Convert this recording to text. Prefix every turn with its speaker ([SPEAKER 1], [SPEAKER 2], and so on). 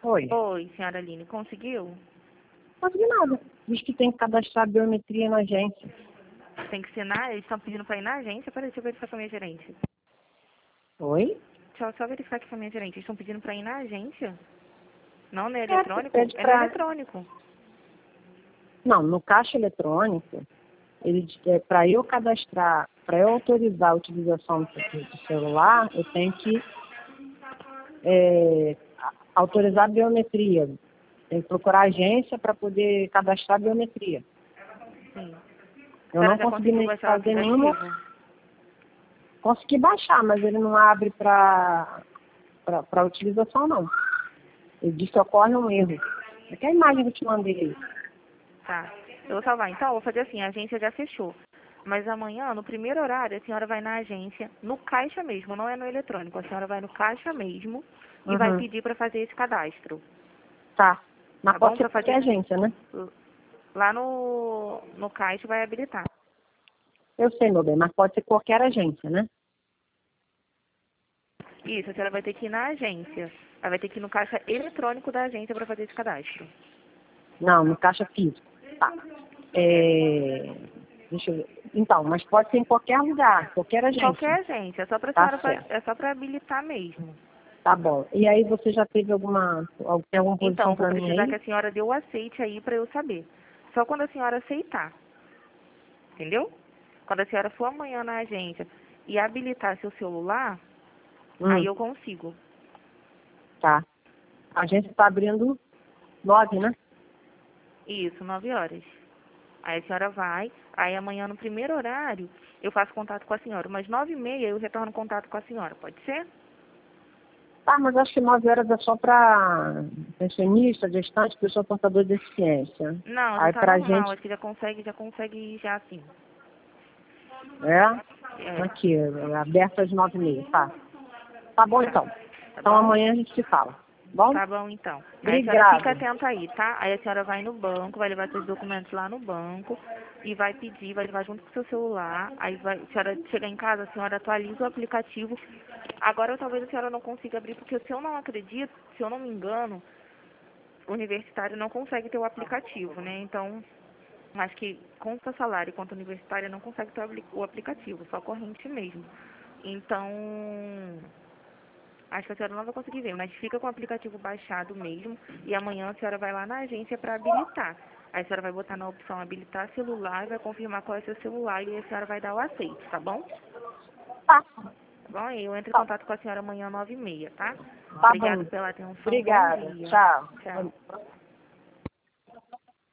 [SPEAKER 1] Oi.
[SPEAKER 2] Oi, senhora Aline, conseguiu?
[SPEAKER 1] Não consegui nada. Diz que tem que cadastrar a biometria na agência.
[SPEAKER 2] Tem que assinar? Eles estão pedindo para ir na agência. Peraí, deixa eu verificar com a minha gerente.
[SPEAKER 1] Oi?
[SPEAKER 2] Deixa eu só verificar aqui com a minha gerente. Eles estão pedindo para ir na agência? Não, não é
[SPEAKER 1] É,
[SPEAKER 2] eletrônico?
[SPEAKER 1] pede
[SPEAKER 2] É no
[SPEAKER 1] pra...
[SPEAKER 2] eletrônico.
[SPEAKER 1] Não, no caixa eletrônico, para eu cadastrar, para eu autorizar a utilização do celular, eu tenho que autorizar a biometria. Tem que procurar a agência para poder cadastrar a biometria.
[SPEAKER 2] Sim.
[SPEAKER 1] Eu
[SPEAKER 2] A senhora
[SPEAKER 1] não
[SPEAKER 2] já
[SPEAKER 1] consegui
[SPEAKER 2] conseguiu
[SPEAKER 1] nem
[SPEAKER 2] baixar o
[SPEAKER 1] fazer
[SPEAKER 2] aplicativo?
[SPEAKER 1] nenhuma. Consegui baixar, mas ele não abre para utilização, não. Ele diz que ocorre um erro. É que a imagem que eu te mandei aí.
[SPEAKER 2] Tá. Eu vou salvar. Então, eu vou fazer assim, a agência já fechou. Mas amanhã, no primeiro horário, a senhora vai na agência, no caixa mesmo, não é no eletrônico. A senhora vai no caixa mesmo e vai
[SPEAKER 1] Uhum.
[SPEAKER 2] pedir para fazer esse cadastro.
[SPEAKER 1] Tá. Mas
[SPEAKER 2] Tá bom?
[SPEAKER 1] pode ser
[SPEAKER 2] Para
[SPEAKER 1] qualquer
[SPEAKER 2] fazer
[SPEAKER 1] agência, né?
[SPEAKER 2] lá no caixa vai habilitar.
[SPEAKER 1] Eu sei, meu bem, mas pode ser qualquer agência, né?
[SPEAKER 2] Isso, a senhora vai ter que ir na agência. Ela vai ter que ir no caixa eletrônico da agência para fazer esse cadastro.
[SPEAKER 1] Não, no caixa físico. Tá. Deixa eu ver. Então, mas pode ser em qualquer lugar, qualquer agência.
[SPEAKER 2] Qualquer agência, é só para
[SPEAKER 1] Tá
[SPEAKER 2] senhora,
[SPEAKER 1] certo.
[SPEAKER 2] é só para habilitar mesmo.
[SPEAKER 1] Tá bom. E aí você já teve alguma
[SPEAKER 2] Então,
[SPEAKER 1] posição
[SPEAKER 2] vou
[SPEAKER 1] para mim
[SPEAKER 2] precisar que
[SPEAKER 1] aí?
[SPEAKER 2] a senhora dê o aceite aí para eu saber. Só quando a senhora aceitar. Entendeu? Quando a senhora for amanhã na agência e habilitar seu celular, aí eu consigo.
[SPEAKER 1] Tá. A agência está abrindo 9, né?
[SPEAKER 2] Isso, 9 horas. Aí a senhora vai, aí amanhã no primeiro horário eu faço contato com a senhora. Umas 9h30 eu retorno contato com a senhora, pode ser?
[SPEAKER 1] Tá, mas acho que 9 horas é só para pensionista, gestante, pessoa portadora de deficiência.
[SPEAKER 2] Não, já
[SPEAKER 1] Aí
[SPEAKER 2] tá
[SPEAKER 1] pra
[SPEAKER 2] normal,
[SPEAKER 1] gente,
[SPEAKER 2] acho que já consegue ir já assim. É,
[SPEAKER 1] aqui, aberto às 9h30, tá. Tá bom então.
[SPEAKER 2] tá
[SPEAKER 1] Então
[SPEAKER 2] bom?
[SPEAKER 1] amanhã a gente se fala. Bom?
[SPEAKER 2] Tá bom, então. Aí a senhora fica
[SPEAKER 1] Obrigada.
[SPEAKER 2] atenta aí, tá? Aí a senhora vai no banco, vai levar seus documentos lá no banco e vai pedir, vai levar junto com o seu celular. Aí vai, a senhora chegar em casa, a senhora atualiza o aplicativo. Agora talvez a senhora não consiga abrir, porque se eu não acredito, se eu não me engano, o universitário não consegue ter o aplicativo, né? Então, acho que com o seu salário quanto universitário não consegue ter o aplicativo, só corrente mesmo. Então, acho que a senhora não vai conseguir ver, mas fica com o aplicativo baixado mesmo e amanhã a senhora vai lá na agência para habilitar. Aí a senhora vai botar na opção habilitar celular e vai confirmar qual é o seu celular e a senhora vai dar o aceite, tá bom?
[SPEAKER 1] Tá.
[SPEAKER 2] Tá bom? E eu entro em
[SPEAKER 1] Tá,
[SPEAKER 2] contato com a senhora amanhã às 9h30, tá?
[SPEAKER 1] tá
[SPEAKER 2] Obrigada
[SPEAKER 1] bom.
[SPEAKER 2] pela atenção, bom
[SPEAKER 1] Obrigada.
[SPEAKER 2] dia.
[SPEAKER 1] Tchau.
[SPEAKER 2] Tchau.